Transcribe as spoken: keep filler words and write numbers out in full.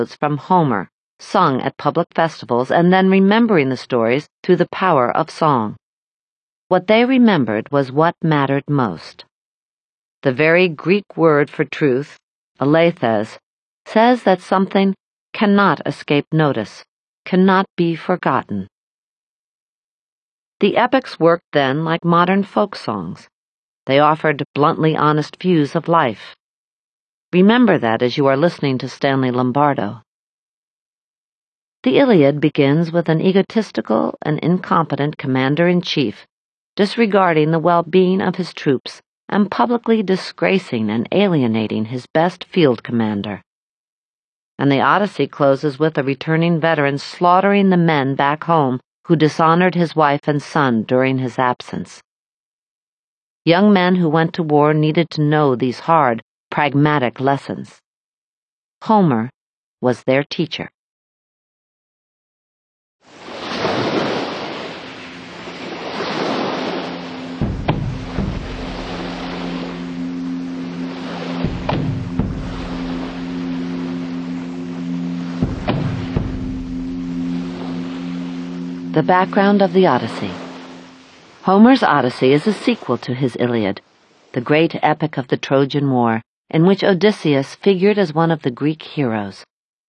from Homer, sung at public festivals, and then remembering the stories through the power of song. What they remembered was what mattered most. The very Greek word for truth, aletheia, says that something cannot escape notice, cannot be forgotten. The epics worked then like modern folk songs. They offered bluntly honest views of life. Remember that as you are listening to Stanley Lombardo. The Iliad begins with an egotistical and incompetent commander-in-chief disregarding the well-being of his troops and publicly disgracing and alienating his best field commander. And the Odyssey closes with a returning veteran slaughtering the men back home who dishonored his wife and son during his absence. Young men who went to war needed to know these hard, pragmatic lessons. Homer was their teacher. The background of the Odyssey. Homer's Odyssey is a sequel to his Iliad, the great epic of the Trojan War, in which Odysseus figured as one of the Greek heroes.